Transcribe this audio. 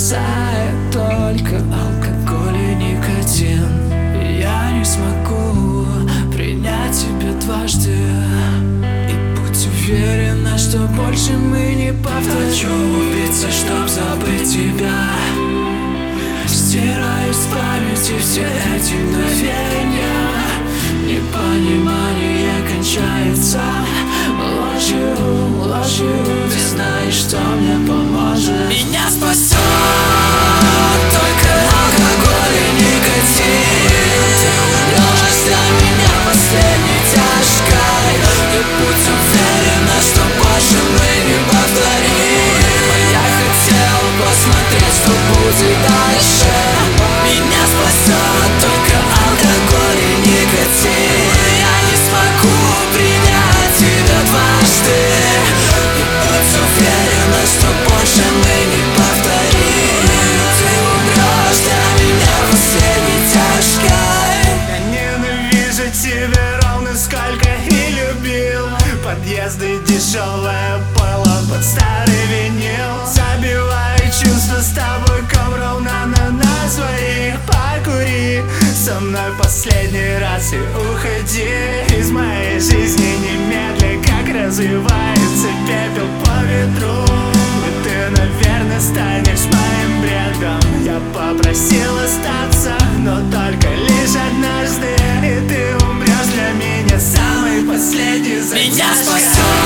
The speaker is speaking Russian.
спасает только алкоголь и никотин. Я не смогу принять тебя дважды, и будь уверена, что больше мы не повторим. Хочу убиться, чтоб забыть тебя. Стираю с памяти все эти мгновения. Непонимание кончается ложью, ложью. Ты знаешь, что мне поможет. Меня спасет только алкоголь и никотин. Ты умрешь для меня последней тяжкой, и будь уверена, что больше мы не повторим. Я хотел посмотреть, что будет дальше. Меня спасет только алкоголь и никотин. Я не смогу принять тебя дважды, и будь уверена, что больше мы не повторим. Ты умрешь для меня последней тяжкой. Я ненавижу тебя ровно сколько и любил. Подъезды, дешевое пойло под старый винил. Забиваю чувства с тобой ровно на своих. Покури со мной последний раз и уходи из моей жизни немедля. Как развивается пепел по ветру, и ты, наверное, станешь моим бредом. Я попросил остаться, но только лишь однажды, и ты умрешь для меня самый последний. Меня спасет